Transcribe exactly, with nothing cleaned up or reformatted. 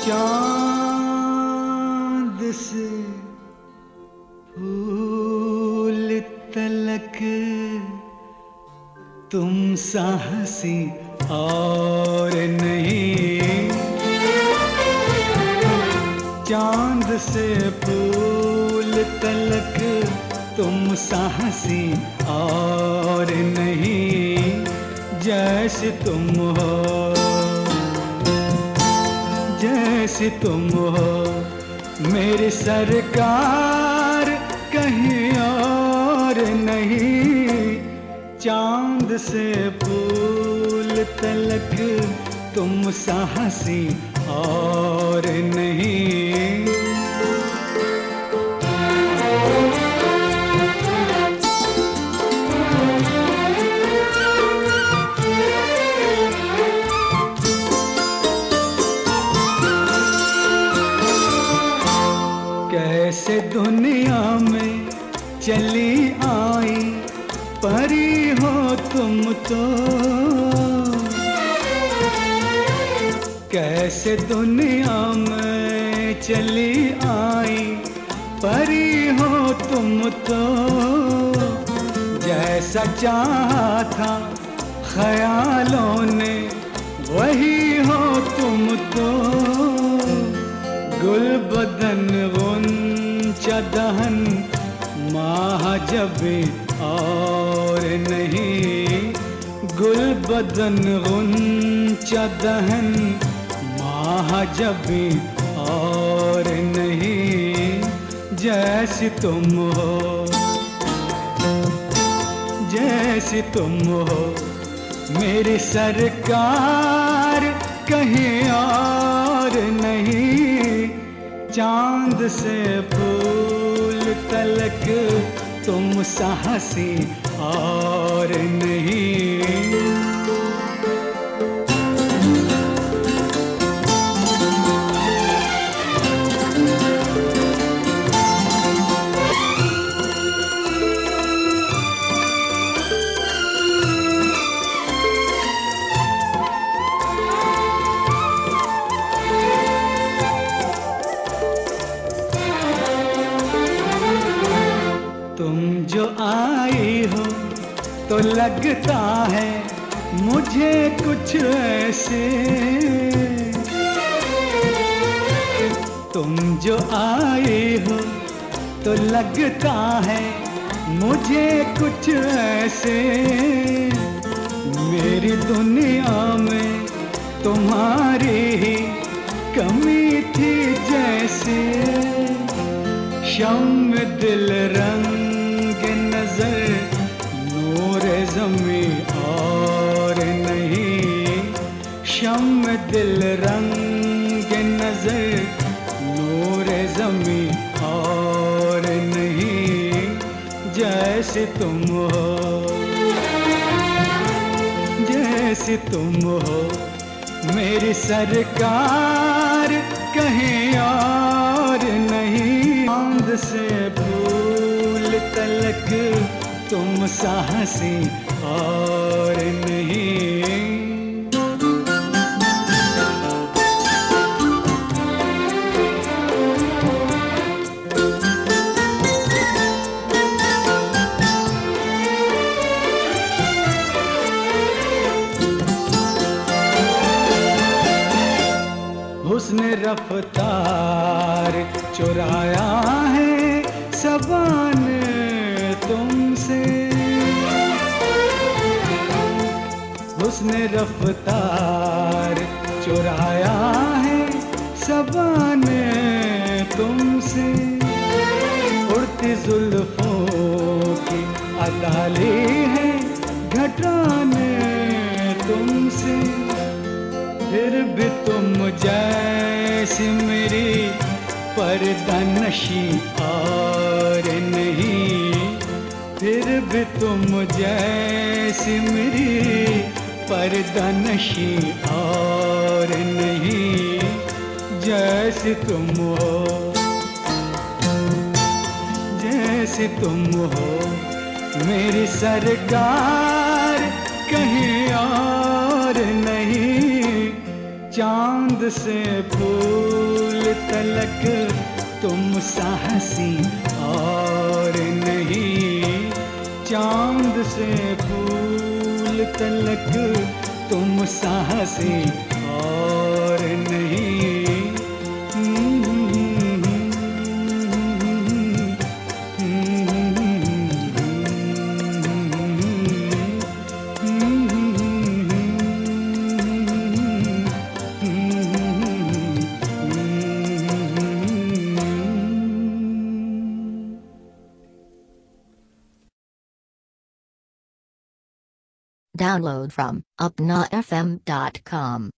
चांद से फूल तलक तुम सा हंसी और नहीं। चांद से फूल तलक तुम सा हंसी और नहीं। जैसे तुम हो जैसे तुम हो मेरी सरकार, कहीं और नहीं। चांद से फूल तलक तुम सा हंसी और नहीं। कैसे दुनिया में चली आई परी हो तुम तो। कैसे दुनिया में चली आई परी हो तुम तो। जैसा चाहा था ख्यालों ने वही हो तुम तो। गुल बदन गुंचा दहन महाजबी और नहीं। गुल बदन गुंचा दहन महाजबी और नहीं। जैसे तुम हो जैसे तुम हो मेरी सरकार, कहीं और नहीं। चांद से फूल तलक तुम सा हंसी और नहीं। तुम जो आई हो तो लगता है मुझे कुछ ऐसे। तुम जो आई हो तो लगता है मुझे कुछ ऐसे। मेरी दुनिया में तुम्हारी ही कमी थी जैसे। शम्म दिल रंग नजर नूर ज़मी और नहीं। शम्म दिल रंग नजर नूर ज़मी और नहीं। जैसे तुम हो जैसे तुम हो मेरी सरकार, कहीं और नहीं। चांद से फूल तलक तुम सा हंसी और नहीं। हुस्न रफ्तार चुराया है सबा ने तुमसे। हुस्न रफ्तार चुराया है सबा ने तुमसे। उड़ती जुल्फों की अदाली है घटा ने तुमसे। फिर भी तुम जैसी मेरी पर्दानशी और नहीं। फिर भी तुम जैसी मेरी पर्दानशी और नहीं। जैसे तुम हो जैसे तुम हो मेरी सरकार, कहीं और नहीं। चांद से फूल तलक तुम सा हंसी और नहीं, चांद से फूल तलक तुम सा हंसी और नहीं। Download from upna f m dot com.